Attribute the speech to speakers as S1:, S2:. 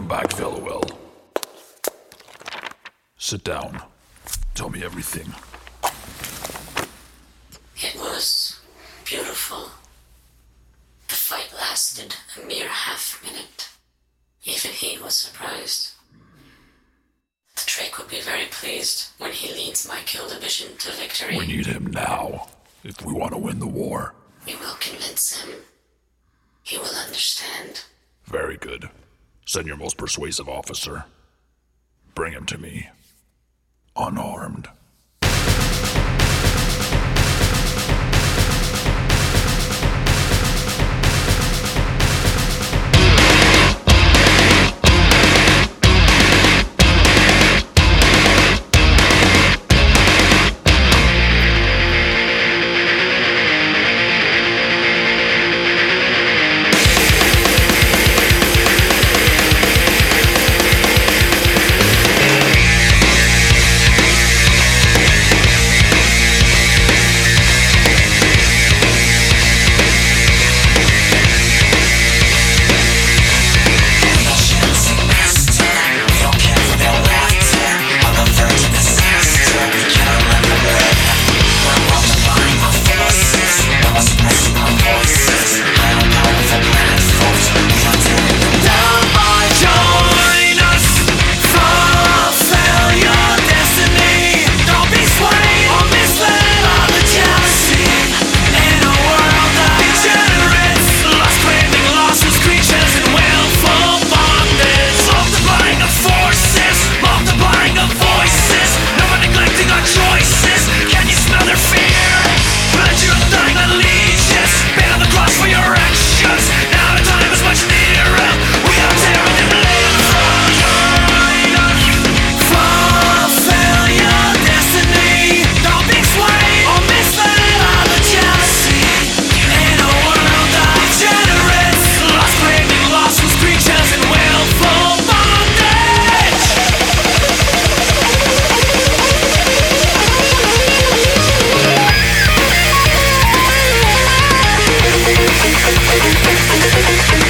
S1: Welcome back, Fellow. Sit down. Tell me everything.
S2: It was beautiful. The fight lasted a mere half minute. Even he was surprised. The Drake would be very pleased when he leads my kill division to victory.
S1: We need him now, if we want to win the war.
S2: We will convince him. He will understand.
S1: Very good. Send your most persuasive officer. Bring him to me. Unarmed.
S3: We'll be right back.